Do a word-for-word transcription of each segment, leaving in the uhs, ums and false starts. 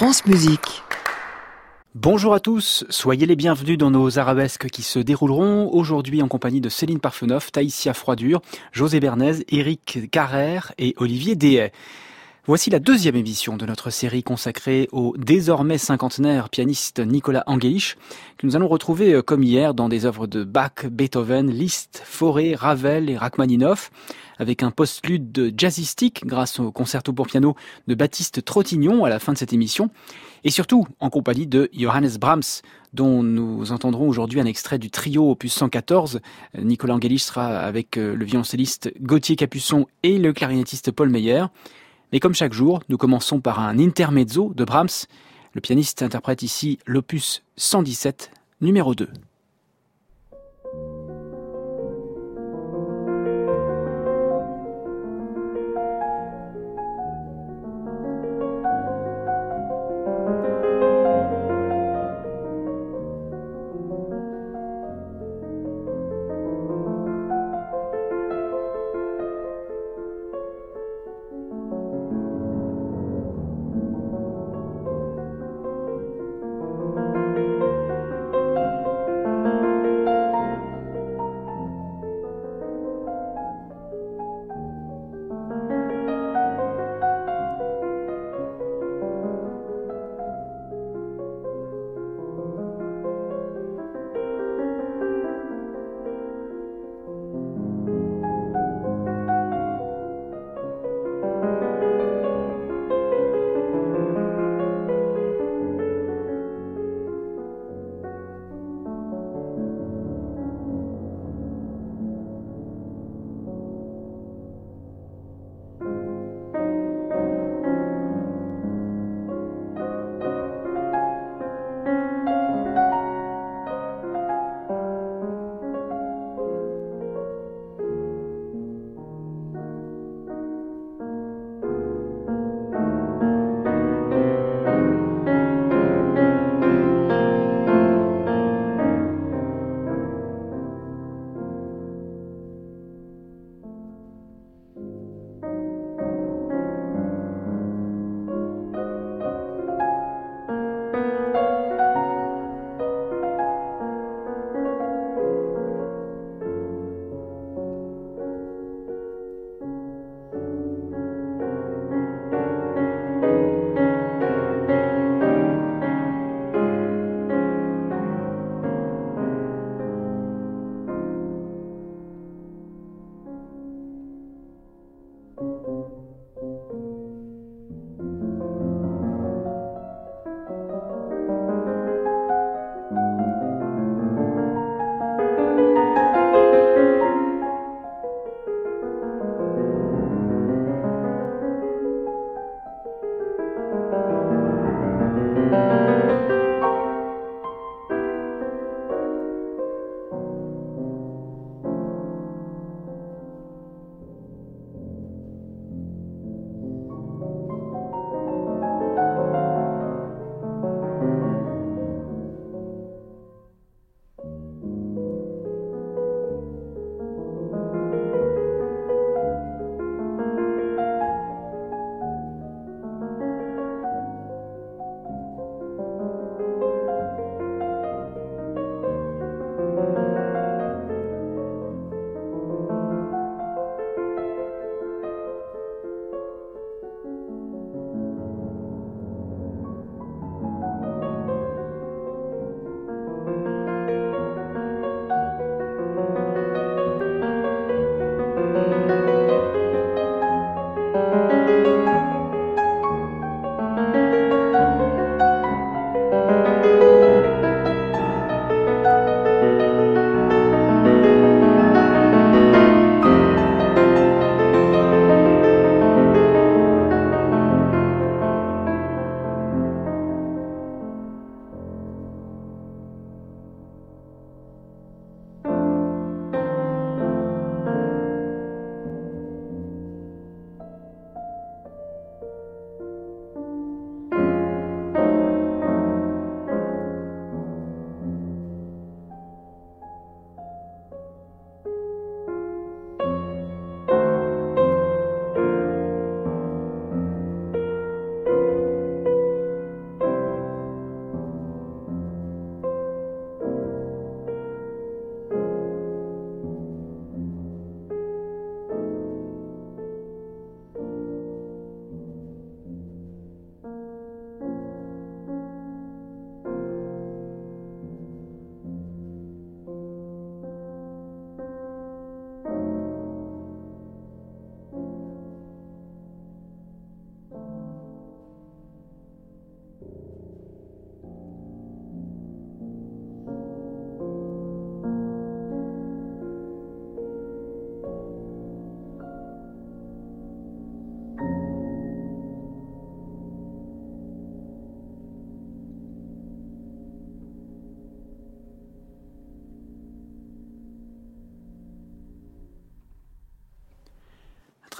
France Musique. Bonjour à tous, soyez les bienvenus dans nos arabesques qui se dérouleront aujourd'hui en compagnie de Céline Parfenoff, Taïsia Froidure, José Bernays, Éric Carrère et Olivier Dehaye. Voici la deuxième émission de notre série consacrée au désormais cinquantenaire pianiste Nicolas Angelich, que nous allons retrouver comme hier dans des œuvres de Bach, Beethoven, Liszt, Fauré, Ravel et Rachmaninoff, avec un postlude jazzistique grâce au concerto pour piano de Baptiste Trottignon à la fin de cette émission, et surtout en compagnie de Johannes Brahms, dont nous entendrons aujourd'hui un extrait du trio opus cent quatorze. Nicolas Angelich sera avec le violoncelliste Gauthier Capuçon et le clarinettiste Paul Meyer. Mais comme chaque jour, nous commençons par un intermezzo de Brahms. Le pianiste interprète ici l'opus cent dix-sept, numéro deux.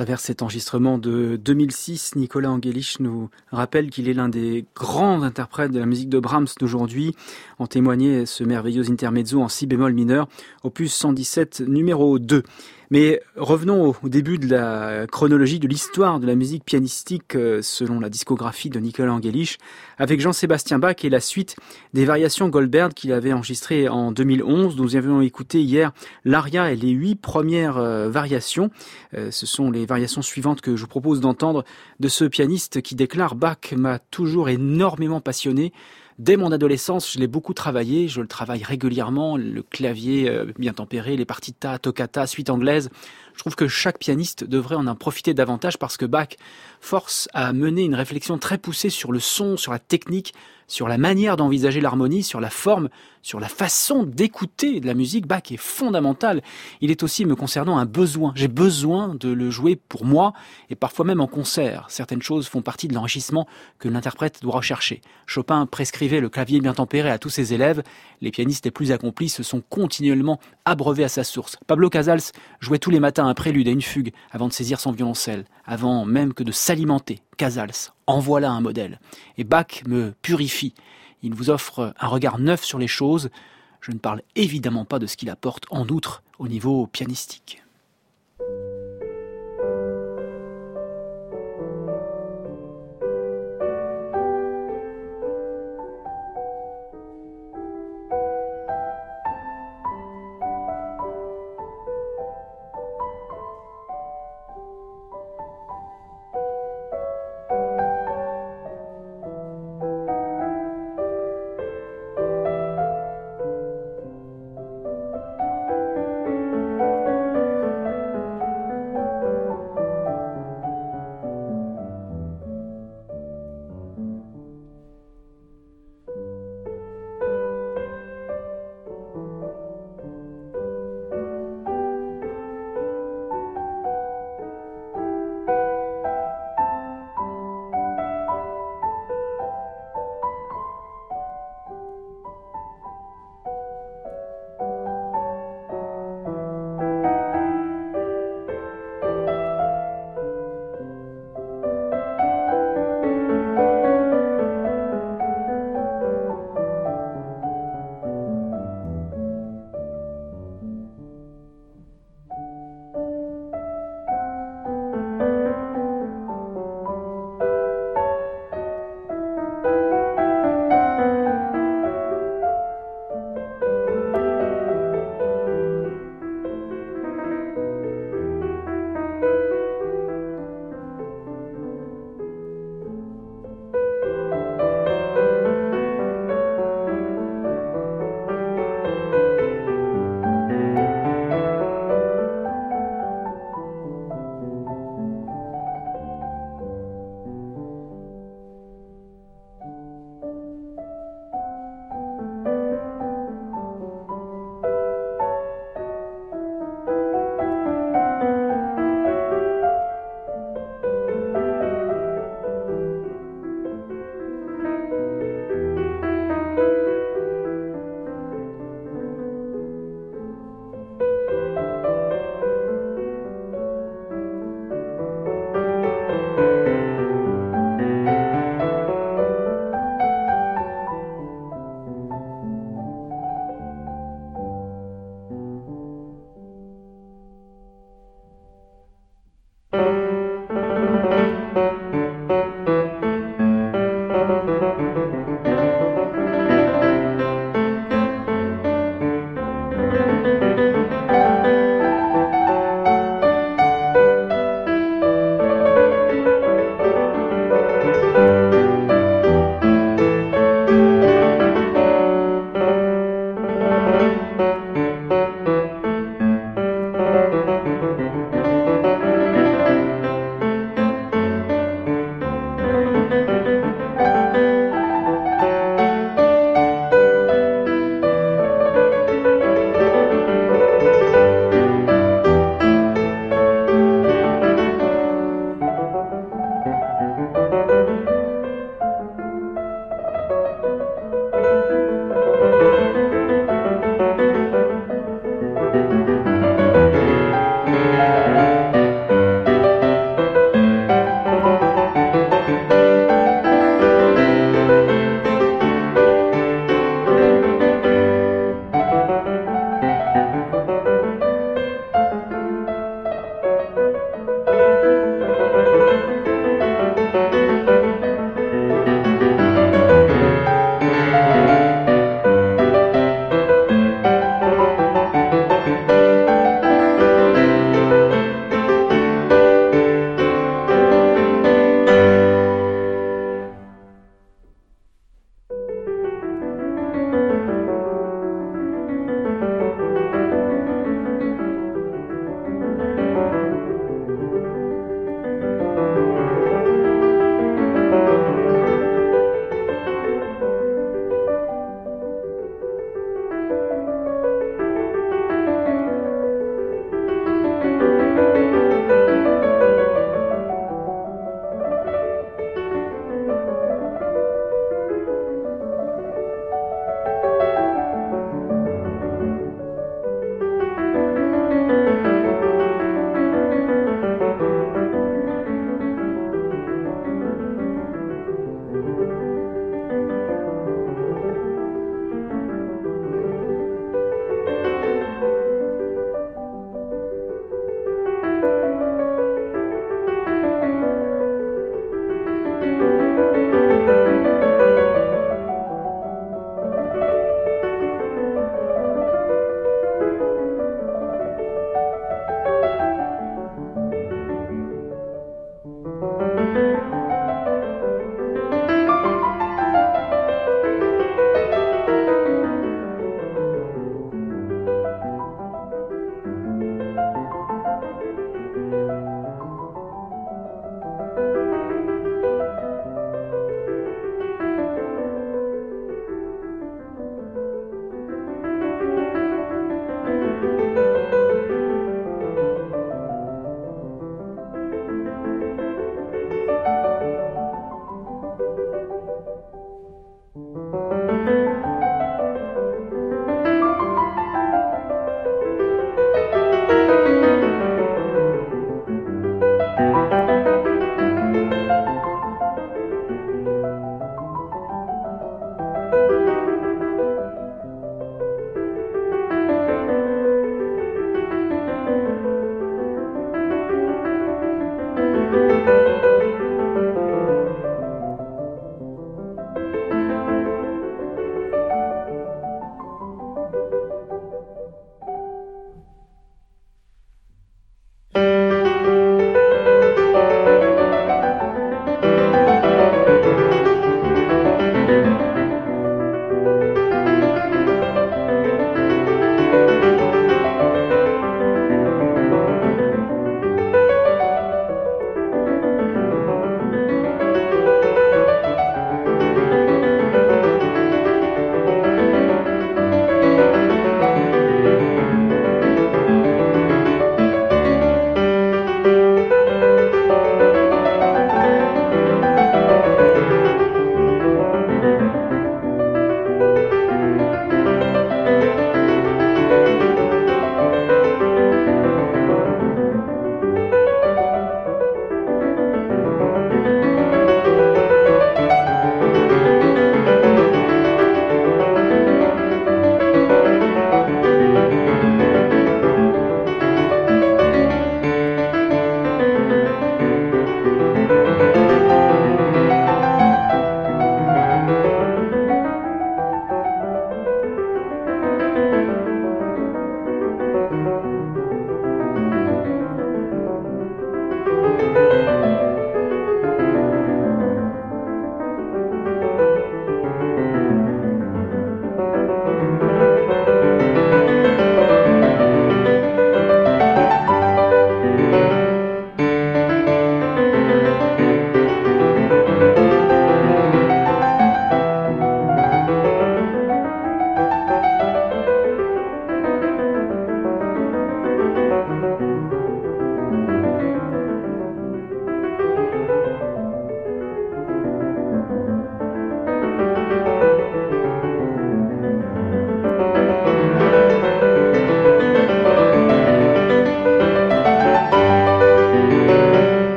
travers cet enregistrement de deux mille six, Nicolas Angelich nous rappelle qu'il est l'un des grands interprètes de la musique de Brahms d'aujourd'hui. En témoignait ce merveilleux intermezzo en si bémol mineur, opus cent dix-sept numéro deux. Mais revenons au début de la chronologie de l'histoire de la musique pianistique selon la discographie de Nicolas Angelich, avec Jean-Sébastien Bach et la suite des variations Goldberg qu'il avait enregistrées en deux mille onze. Nous avions écouté hier l'aria et les huit premières variations. Ce sont les variations suivantes que je vous propose d'entendre de ce pianiste qui déclare « Bach m'a toujours énormément passionné ». Dès mon adolescence, je l'ai beaucoup travaillé, je le travaille régulièrement, le clavier bien tempéré, les partitas, toccata, suite anglaise. Je trouve que chaque pianiste devrait en en profiter davantage parce que Bach force à mener une réflexion très poussée sur le son, sur la technique, sur la manière d'envisager l'harmonie, sur la forme, sur la façon d'écouter de la musique. Bach est fondamental. Il est aussi, me concernant, un besoin. J'ai besoin de le jouer pour moi et parfois même en concert. Certaines choses font partie de l'enrichissement que l'interprète doit rechercher. Chopin prescrivait le clavier bien tempéré à tous ses élèves. Les pianistes les plus accomplis se sont continuellement abreuvés à sa source. Pablo Casals jouait tous les matins un prélude et une fugue avant de saisir son violoncelle, avant même que de s'alimenter. Casals, en voilà un modèle. Et Bach me purifie. Il vous offre un regard neuf sur les choses. Je ne parle évidemment pas de ce qu'il apporte en outre au niveau pianistique.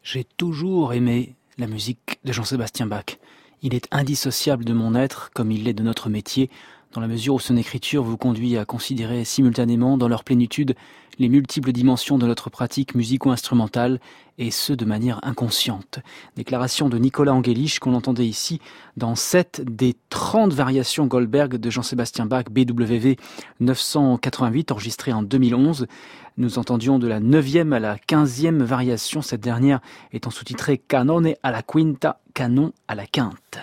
J'ai toujours aimé la musique de Jean-Sébastien Bach. Il est indissociable de mon être, comme il l'est de notre métier, dans la mesure où son écriture vous conduit à considérer simultanément, dans leur plénitude, les multiples dimensions de notre pratique musico-instrumentale, et ce de manière inconsciente. Déclaration de Nicolas Angelich qu'on entendait ici dans sept des trente variations Goldberg de Jean-Sébastien Bach B W V neuf cent quatre-vingt-huit enregistrées en deux mille onze. Nous entendions de la neuvième à la quinzième variation, cette dernière étant sous-titrée Canone alla quinta, canon à la quinte.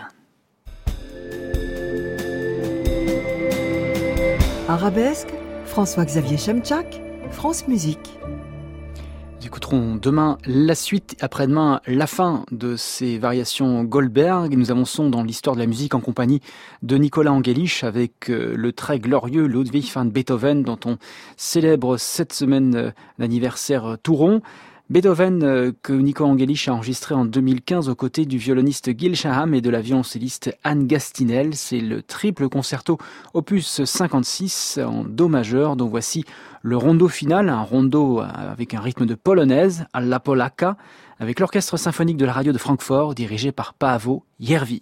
Arabesque, François-Xavier Chemchak, France Musique. Nous écouterons demain la suite, après-demain la fin de ces variations Goldberg. Nous avançons dans l'histoire de la musique en compagnie de Nicolas Angelich avec le très glorieux Ludwig van Beethoven dont on célèbre cette semaine l'anniversaire tout rond. Beethoven que Nicolas Angelich a enregistré en deux mille quinze aux côtés du violoniste Gil Shaham et de la violoncelliste Anne Gastinel. C'est le triple concerto opus cinquante-six en do majeur dont voici le rondo final, un rondo avec un rythme de polonaise, alla polacca, avec l'orchestre symphonique de la radio de Francfort dirigé par Paavo Järvi.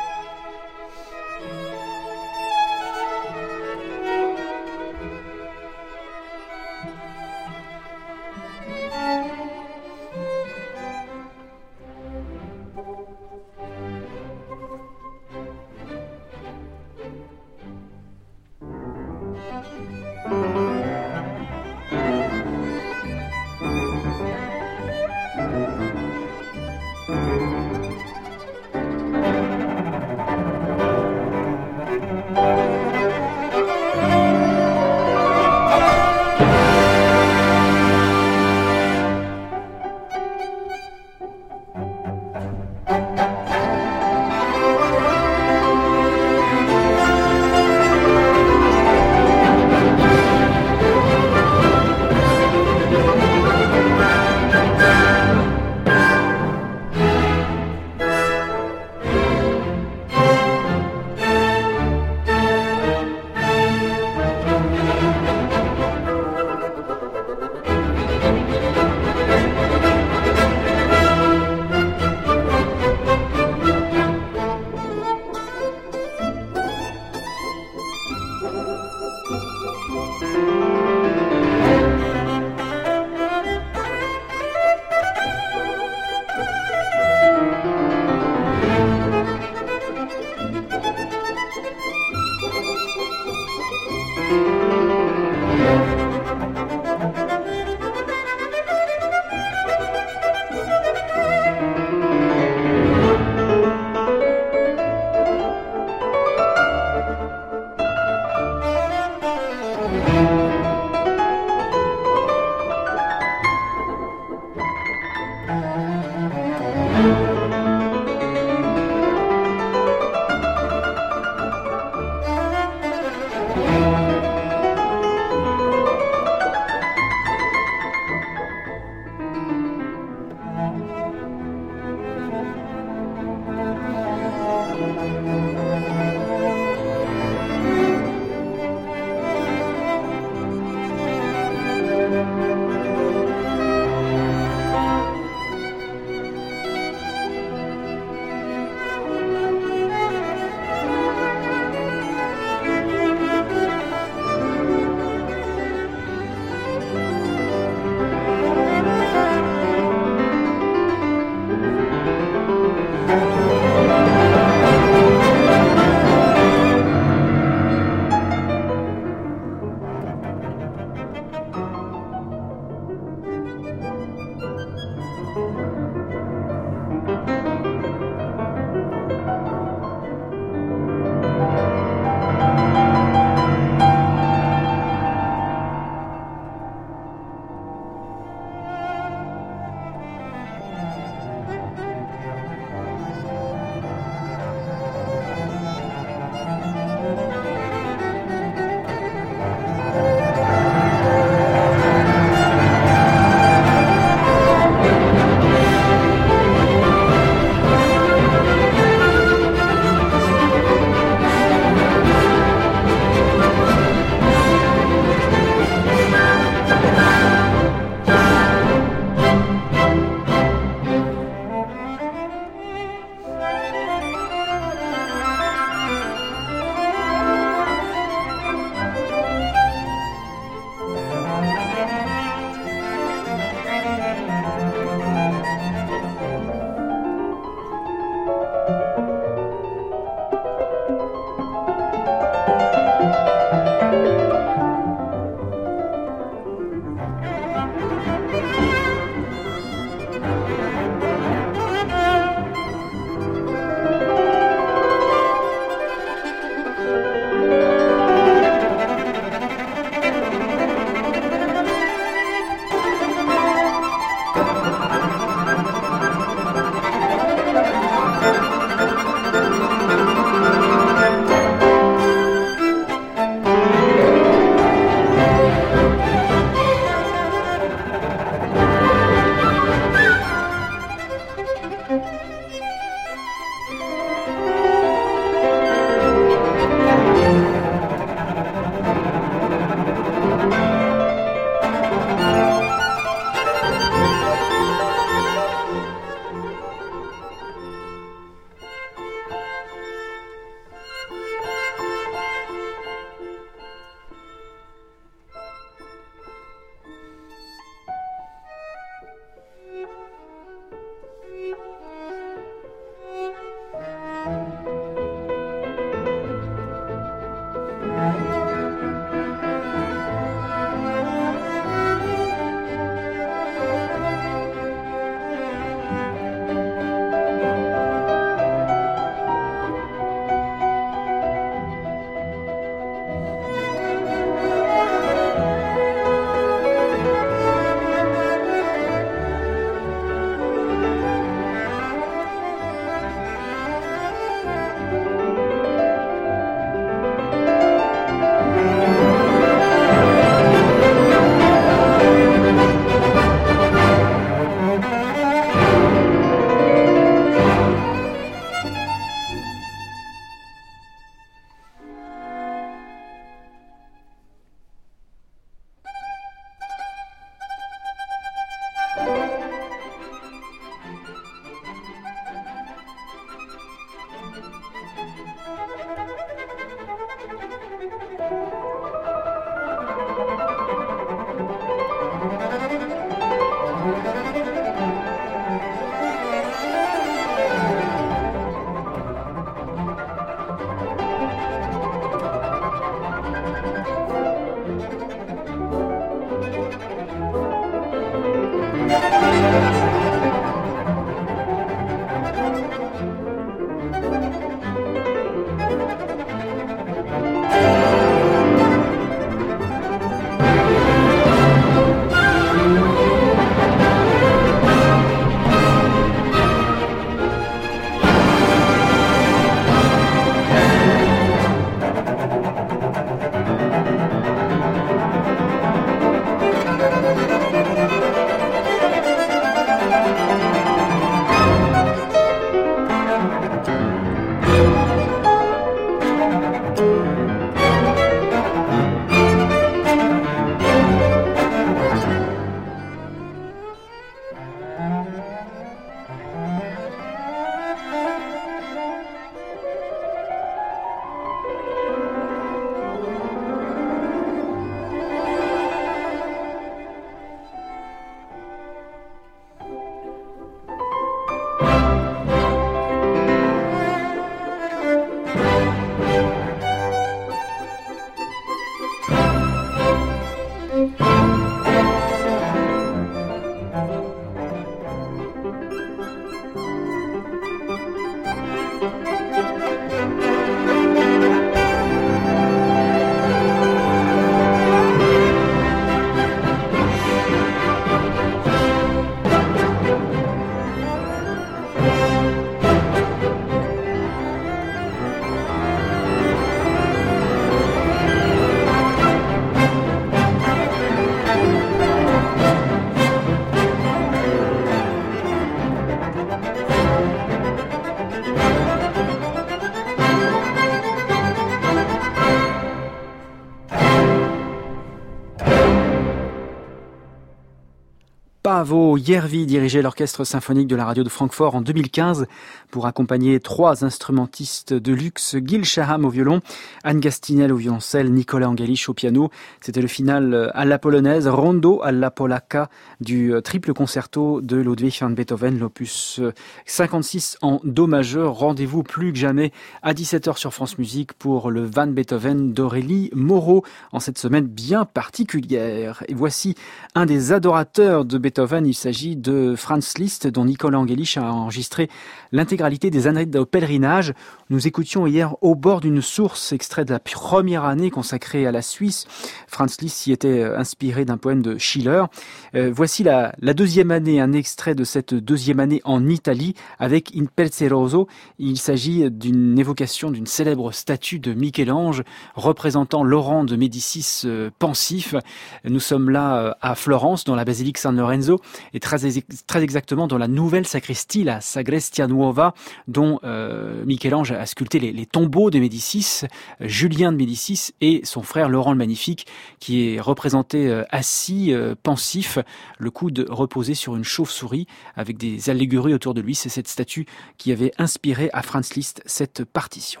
Paavo Järvi dirigeait l'orchestre symphonique de la radio de Francfort en deux mille quinze pour accompagner trois instrumentistes de luxe, Gil Shaham au violon, Anne Gastinel au violoncelle, Nicolas Angelich au piano. C'était le final à la polonaise, Rondo alla polacca du triple concerto de Ludwig van Beethoven, l'opus cinquante-six en do majeur. Rendez-vous plus que jamais à dix-sept heures sur France Musique pour le Van Beethoven d'Aurélie Moreau en cette semaine bien particulière. Et voici un des adorateurs de Beethoven, il s'agit de Franz Liszt, dont Nicolas Angelich a enregistré l'intégralité des années de pèlerinage. Nous écoutions hier Au bord d'une source, extrait de la première année consacrée à la Suisse. Franz Liszt s'y était inspiré d'un poème de Schiller. Euh, voici la, la deuxième année, un extrait de cette deuxième année en Italie avec In Pelzeroso. Il s'agit d'une évocation d'une célèbre statue de Michel-Ange représentant Laurent de Médicis euh, pensif. Nous sommes là à Florence, dans la basilique San Lorenzo, et très, très exactement dans la nouvelle sacristie, la Sagrestia Nuova, dont euh, Michel-Ange a sculpté les, les tombeaux de Médicis, euh, Julien de Médicis et son frère Laurent le Magnifique, qui est représenté euh, assis, euh, pensif, le coude reposé sur une chauve-souris, avec des allégories autour de lui. C'est cette statue qui avait inspiré à Franz Liszt cette partition.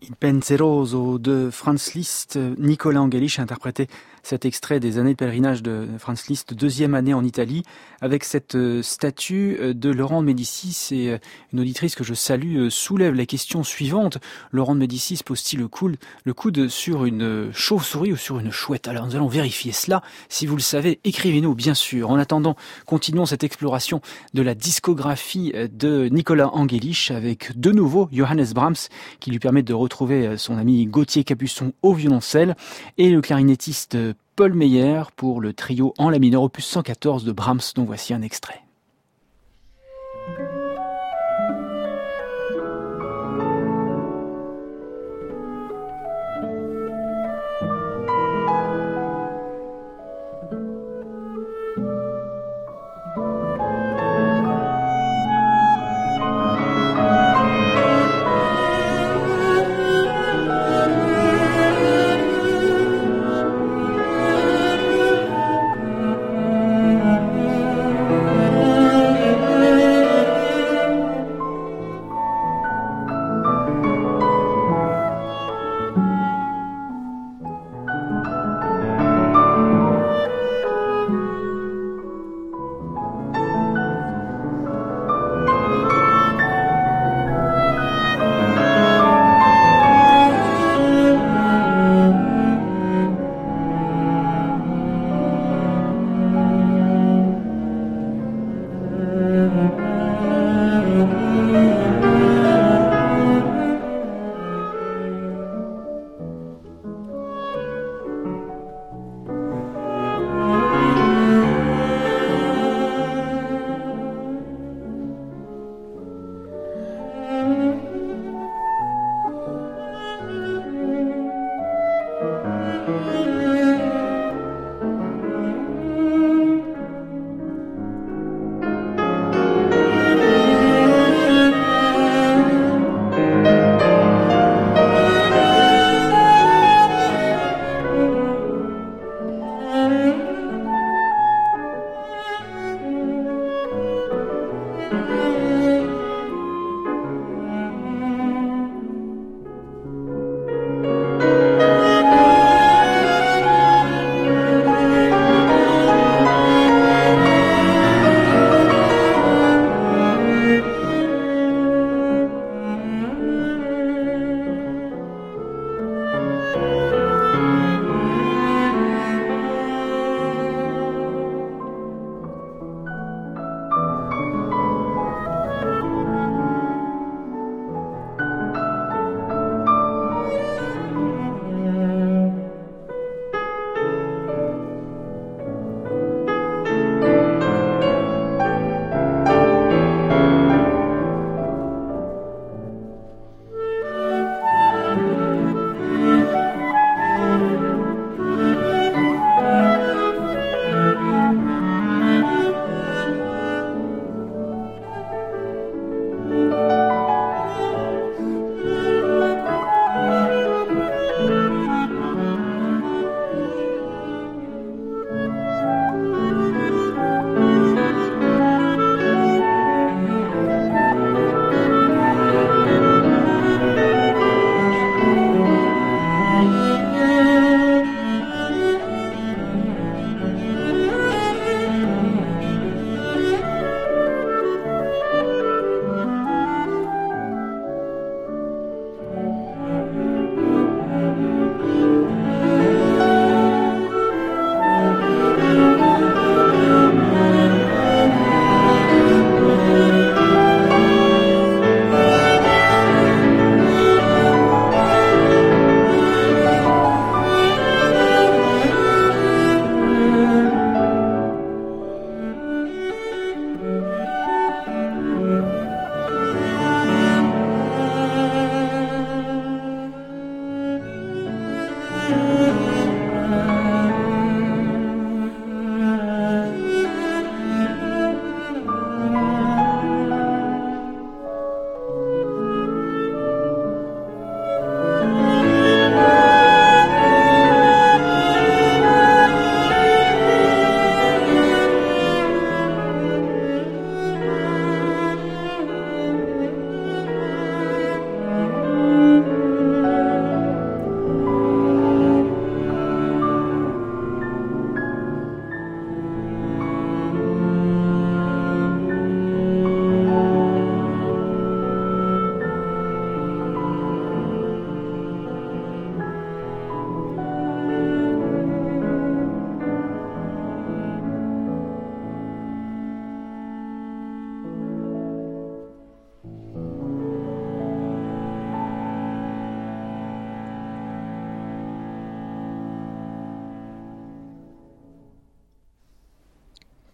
Penseroso de Franz Liszt. Nicolas Angelich a interprété cet extrait des années de pèlerinage de Franz Liszt, deuxième année en Italie, avec cette statue de Laurent de Médicis. Et une auditrice que je salue soulève la question suivante. Laurent de Médicis pose-t-il le coude, le coude sur une chauve-souris ou sur une chouette? Alors nous allons vérifier cela. Si vous le savez, écrivez-nous bien sûr. En attendant, continuons cette exploration de la discographie de Nicolas Angelich avec de nouveau Johannes Brahms, qui lui permet de retrouver son ami Gauthier Capuçon au violoncelle et le clarinettiste Paul Meyer pour le trio en la mineur opus cent quatorze de Brahms, dont voici un extrait.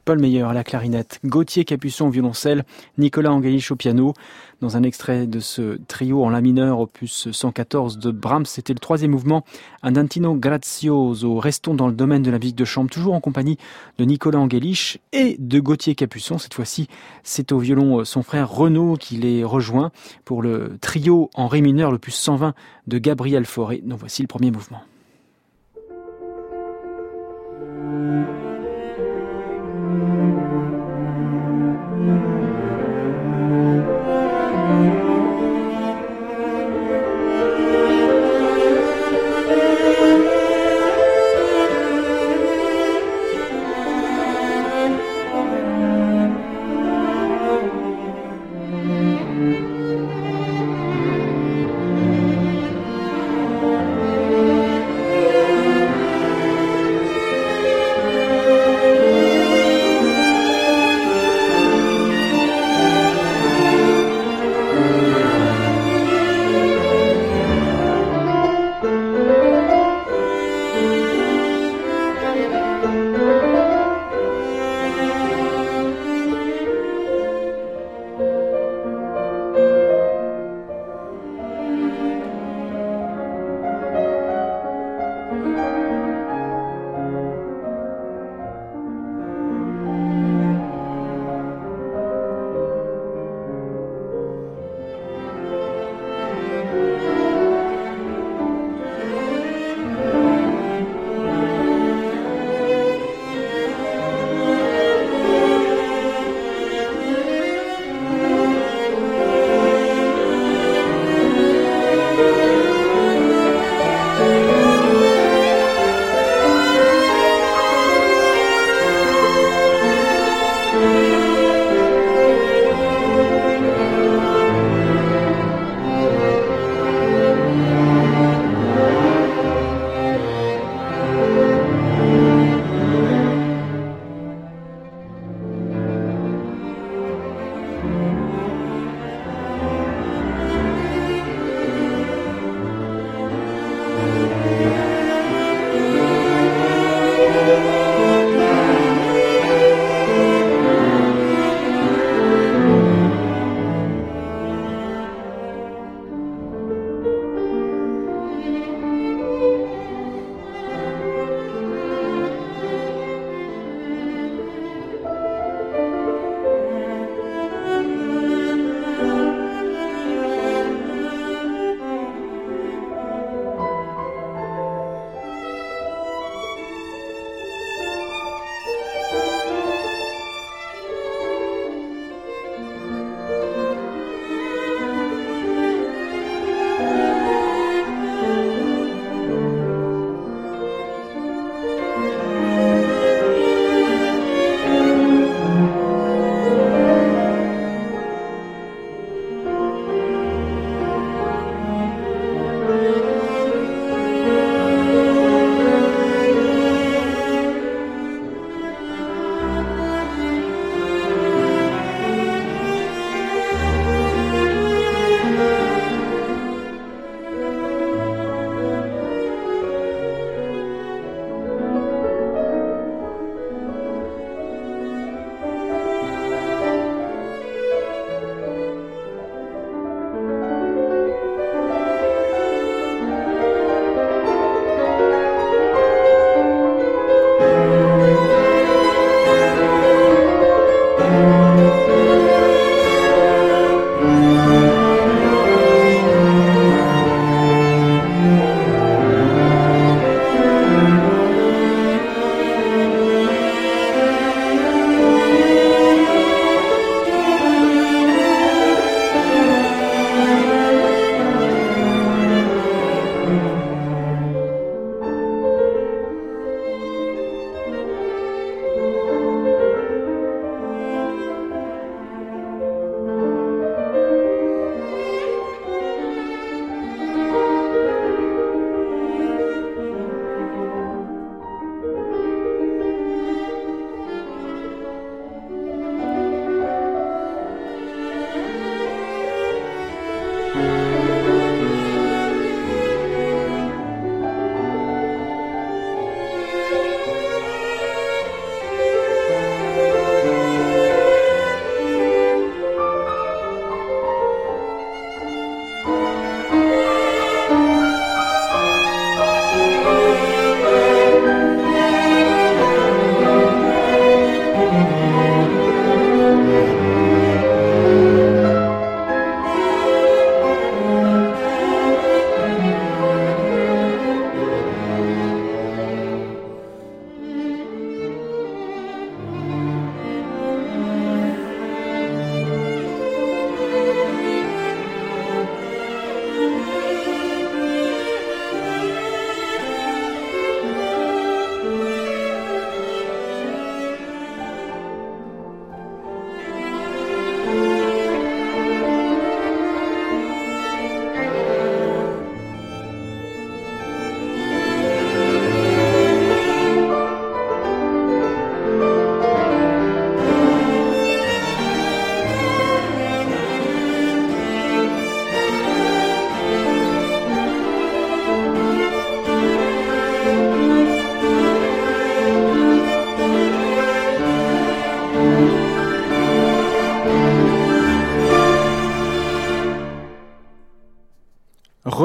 Paul Meyer à la clarinette, Gauthier Capuçon au violoncelle, Nicolas Angelich au piano. Dans un extrait de ce trio en la mineur, opus cent quatorze de Brahms, c'était le troisième mouvement, Andantino Grazioso. Restons dans le domaine de la musique de chambre, toujours en compagnie de Nicolas Angelich et de Gauthier Capuçon. Cette fois-ci, c'est au violon son frère Renaud qui les rejoint pour le trio en ré mineur, l'opus cent vingt de Gabriel Fauré. Donc voici le premier mouvement.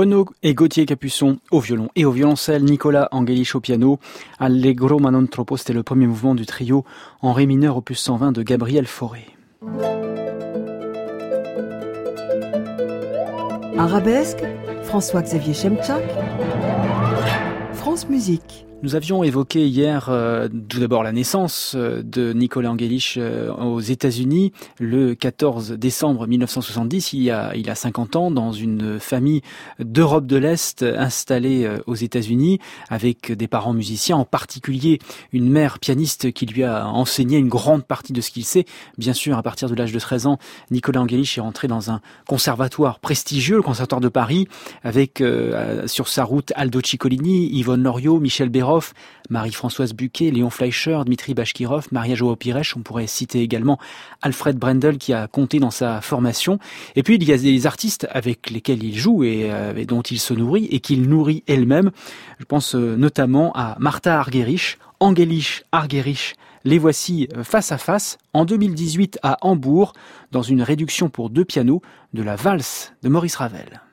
Renaud et Gauthier Capuçon au violon et au violoncelle, Nicolas Angelis au piano. Allegro ma non troppo, c'était le premier mouvement du trio en ré mineur opus cent vingt de Gabriel Fauré. Arabesque, François-Xavier Chemchak, France Musique. Nous avions évoqué hier euh, tout d'abord la naissance euh, de Nicolas Angelis euh, aux États-Unis le quatorze décembre mille neuf cent soixante-dix, il y a il a cinquante ans, dans une famille d'Europe de l'Est installée euh, aux États-Unis avec des parents musiciens, en particulier une mère pianiste qui lui a enseigné une grande partie de ce qu'il sait. Bien sûr, à partir de l'âge de treize ans, Nicolas Angelis est rentré dans un conservatoire prestigieux, le Conservatoire de Paris, avec euh, sur sa route Aldo Ciccolini, Yvonne Loriot, Michel Béraud, Marie-Françoise Buquet, Léon Fleischer, Dmitri Bashkirov, Maria Joao Pires. On pourrait citer également Alfred Brendel qui a compté dans sa formation. Et puis il y a des artistes avec lesquels il joue et, euh, et dont il se nourrit et qu'il nourrit elle-même. Je pense euh, notamment à Martha Argerich, Angelis Argerich. Les voici face à face en deux mille dix-huit à Hambourg dans une réduction pour deux pianos de la valse de Maurice Ravel.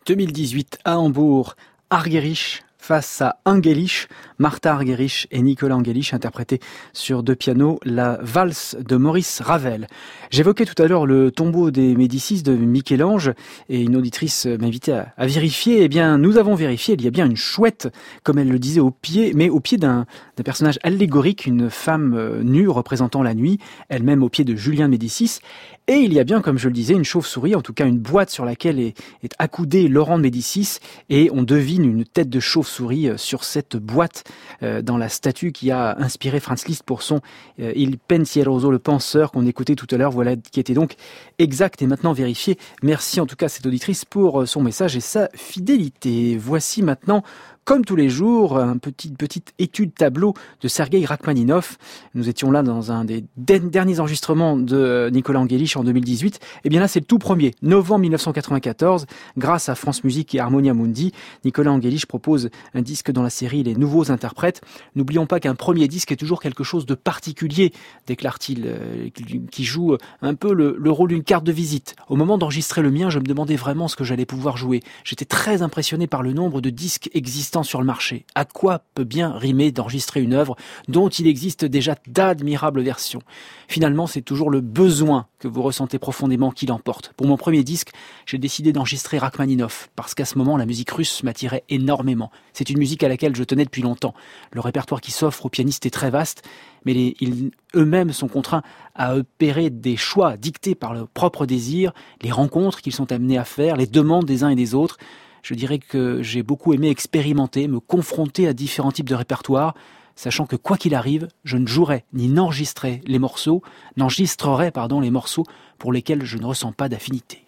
deux mille dix-huit à Hambourg, Argerich face à Angelich, Martha Argerich et Nicolas Angelich interprétaient sur deux pianos la valse de Maurice Ravel. J'évoquais tout à l'heure le tombeau des Médicis de Michel-Ange et une auditrice m'invitait à, à vérifier. Eh bien, nous avons vérifié, il y a bien une chouette, comme elle le disait, au pied, mais au pied d'un, d'un personnage allégorique, une femme euh, nue représentant la nuit, elle-même au pied de Julien de Médicis. Et il y a bien, comme je le disais, une chauve-souris, en tout cas une boîte sur laquelle est, est accoudé Laurent de Médicis, et on devine une tête de chauve-souris sur cette boîte euh, dans la statue qui a inspiré Franz Liszt pour son euh, Il Pensieroso, le penseur qu'on écoutait tout à l'heure, voilà, qui était donc exact et maintenant vérifié. Merci en tout cas à cette auditrice pour son message et sa fidélité. Voici maintenant, comme tous les jours, une petite, petite étude tableau de Sergueï Rachmaninov. Nous étions là dans un des derniers enregistrements de Nicolas Angelich en deux mille dix-huit. Et bien là, c'est le tout premier, novembre mille neuf cent quatre-vingt-quatorze. Grâce à France Musique et Harmonia Mundi, Nicolas Angelich propose un disque dans la série Les Nouveaux Interprètes. N'oublions pas qu'un premier disque est toujours quelque chose de particulier, déclare-t-il, euh, qui joue un peu le, le rôle d'une carte de visite. Au moment d'enregistrer le mien, je me demandais vraiment ce que j'allais pouvoir jouer. J'étais très impressionné par le nombre de disques existants sur le marché. À quoi peut bien rimer d'enregistrer une œuvre dont il existe déjà d'admirables versions? Finalement, c'est toujours le besoin que vous ressentez profondément qui l'emporte. Pour mon premier disque, j'ai décidé d'enregistrer Rachmaninov, parce qu'à ce moment, la musique russe m'attirait énormément. C'est une musique à laquelle je tenais depuis longtemps. Le répertoire qui s'offre aux pianistes est très vaste, mais les, ils eux-mêmes sont contraints à opérer des choix dictés par leur propre désir, les rencontres qu'ils sont amenés à faire, les demandes des uns et des autres. Je dirais que j'ai beaucoup aimé expérimenter, me confronter à différents types de répertoires, sachant que quoi qu'il arrive, je ne jouerai ni n'enregistrerai les morceaux, n'enregistrerai pardon les morceaux pour lesquels je ne ressens pas d'affinité.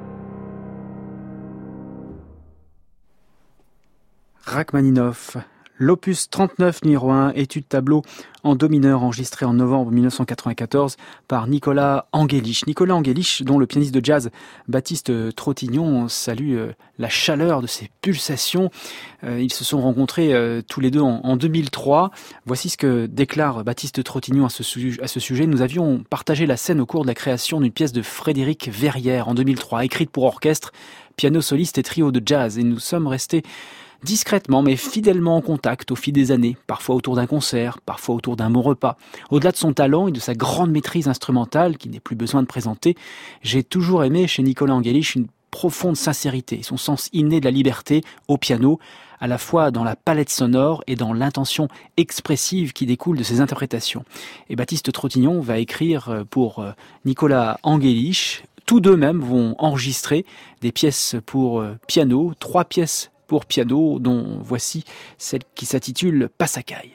Rachmaninov, L'opus trente-neuf numéro un, étude tableau en do mineur, enregistré en novembre mille neuf cent quatre-vingt-quatorze par Nicolas Angelich. Nicolas Angelich, dont le pianiste de jazz Baptiste Trottignon salue la chaleur de ses pulsations. Ils se sont rencontrés tous les deux en deux mille trois. Voici ce que déclare Baptiste Trottignon à ce, su- à ce sujet. Nous avions partagé la scène au cours de la création d'une pièce de Frédéric Verrières en deux mille trois, écrite pour orchestre, piano soliste et trio de jazz. Et nous sommes restés discrètement mais fidèlement en contact au fil des années, parfois autour d'un concert, parfois autour d'un bon repas. Au-delà de son talent et de sa grande maîtrise instrumentale, qui n'est plus besoin de présenter, j'ai toujours aimé chez Nicolas Angelich une profonde sincérité, son sens inné de la liberté au piano, à la fois dans la palette sonore et dans l'intention expressive qui découle de ses interprétations. Et Baptiste Trottignon va écrire pour Nicolas Angelich. Tous deux même vont enregistrer des pièces pour piano, trois pièces pour piano, dont voici celle qui s'intitule Passacaille.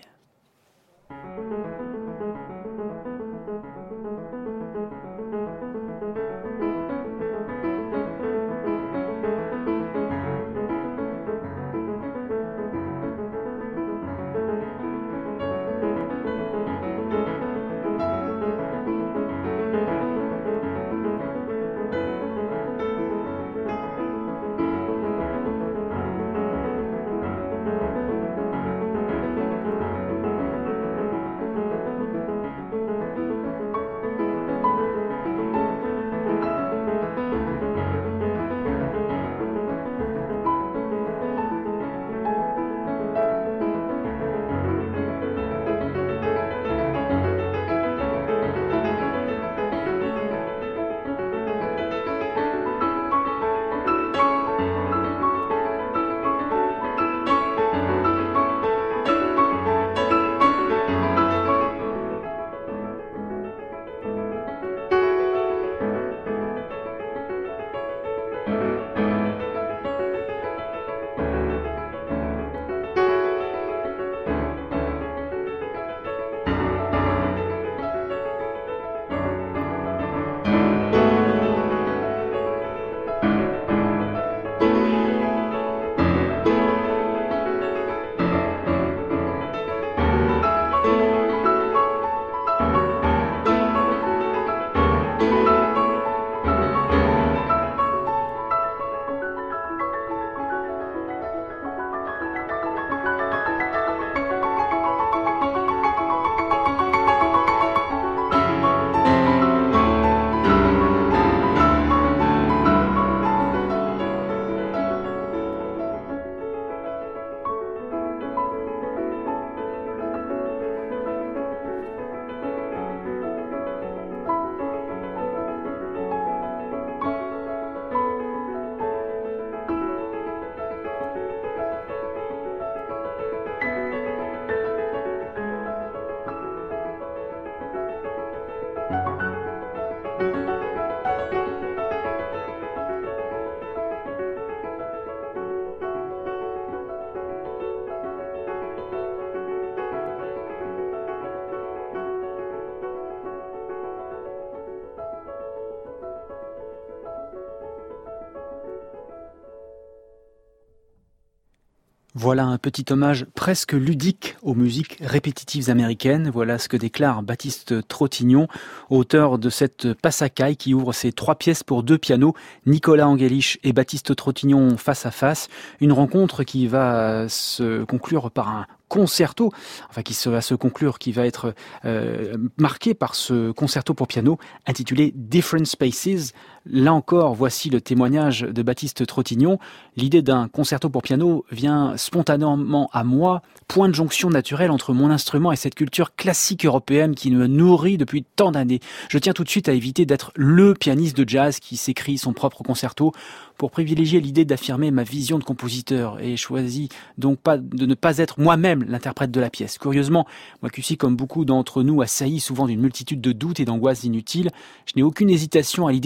Voilà un petit hommage presque ludique aux musiques répétitives américaines. Voilà ce que déclare Baptiste Trottignon, auteur de cette Passacaille qui ouvre ses trois pièces pour deux pianos, Nicolas Angelich et Baptiste Trottignon face à face. Une rencontre qui va se conclure par un concerto, enfin qui va se conclure, qui va être euh, marqué par ce concerto pour piano intitulé Different Spaces. Là encore, voici le témoignage de Baptiste Trottignon. L'idée d'un concerto pour piano vient spontanément à moi, point de jonction naturel entre mon instrument et cette culture classique européenne qui me nourrit depuis tant d'années. Je tiens tout de suite à éviter d'être le pianiste de jazz qui s'écrit son propre concerto pour privilégier l'idée d'affirmer ma vision de compositeur et choisis donc pas de ne pas être moi-même l'interprète de la pièce. Curieusement, moi qui suis comme beaucoup d'entre nous assailli souvent d'une multitude de doutes et d'angoisses inutiles, je n'ai aucune hésitation à l'idée de proposer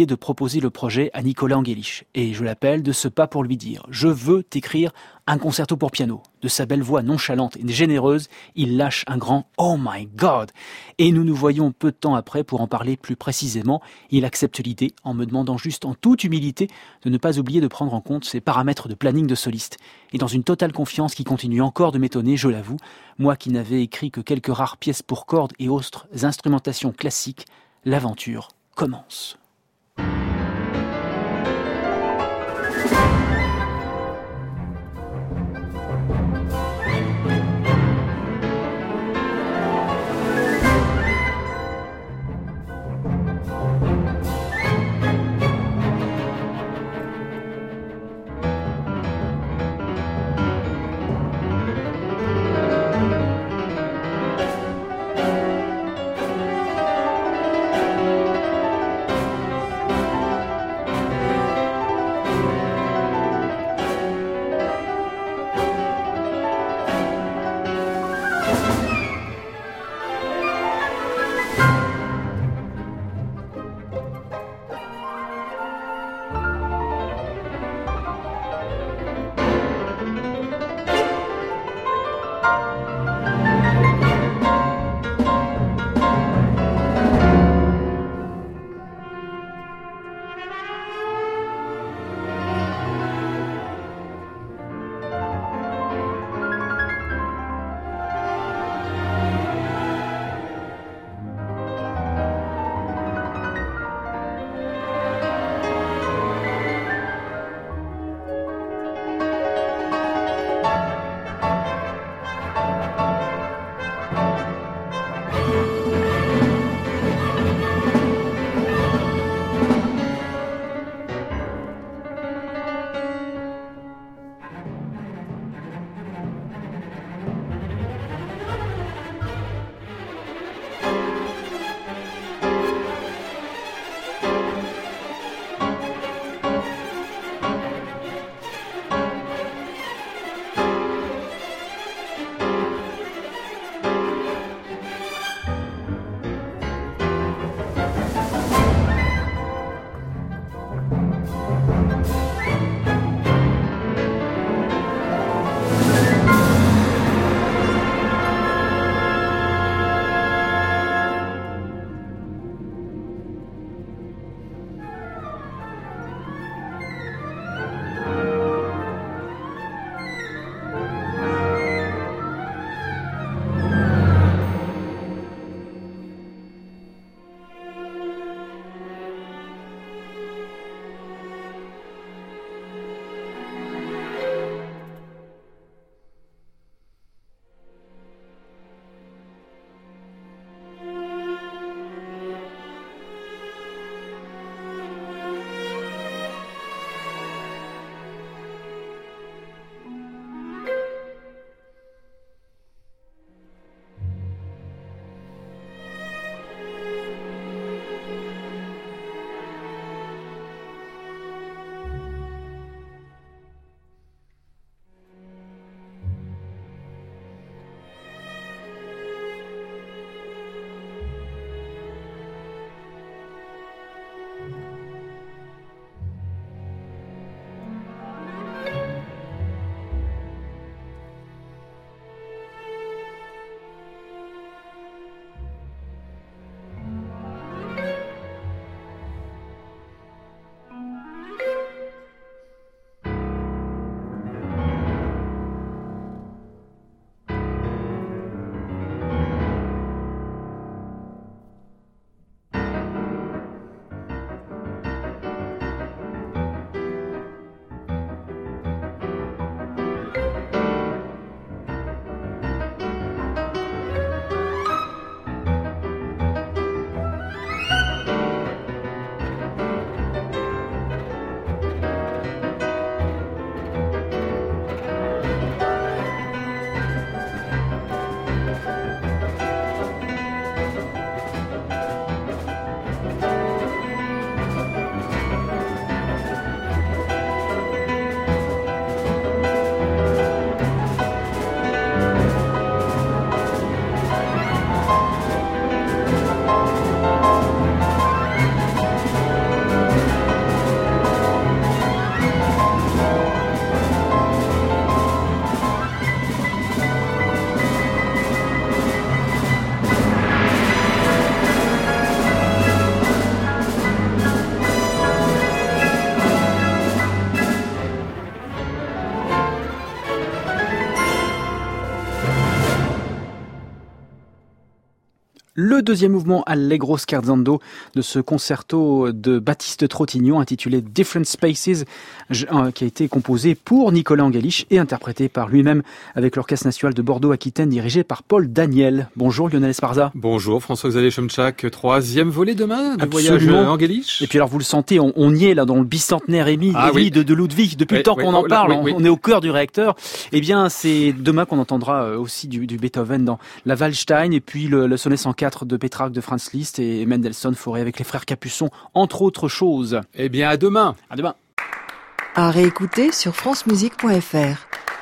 proposé le projet à Nicolas Angelich. Et je l'appelle de ce pas pour lui dire « Je veux t'écrire un concerto pour piano ». De sa belle voix nonchalante et généreuse, il lâche un grand « Oh my God !» Et nous nous voyons peu de temps après pour en parler plus précisément. Il accepte l'idée en me demandant juste en toute humilité de ne pas oublier de prendre en compte ses paramètres de planning de soliste. Et dans une totale confiance qui continue encore de m'étonner, je l'avoue, moi qui n'avais écrit que quelques rares pièces pour cordes et autres instrumentations classiques, l'aventure commence. Le deuxième mouvement Allegro scherzando de ce concerto de Baptiste Trottignon intitulé Different Spaces, qui a été composé pour Nicolas Angelich et interprété par lui-même avec l'Orchestre National de Bordeaux-Aquitaine dirigé par Paul Daniel. Bonjour Lionel Esparza. Bonjour François-Xavier Chemchak, troisième volet demain du Absolument. Voyage Angelich. Et puis alors vous le sentez, on, on y est là dans le bicentenaire émis ah, oui. de, de Ludwig. Depuis oui, le temps oui, qu'on oh, en parle, là, oui, oui. on est au cœur du réacteur. Eh bien c'est demain qu'on entendra aussi du, du Beethoven dans la Waldstein et puis le, le sonnet cent quatre de Pétrarque de Franz Liszt et Mendelssohn Forêt avec les frères Capuçon, entre autres choses. Eh bien à demain. À demain. À réécouter sur francemusique point f r.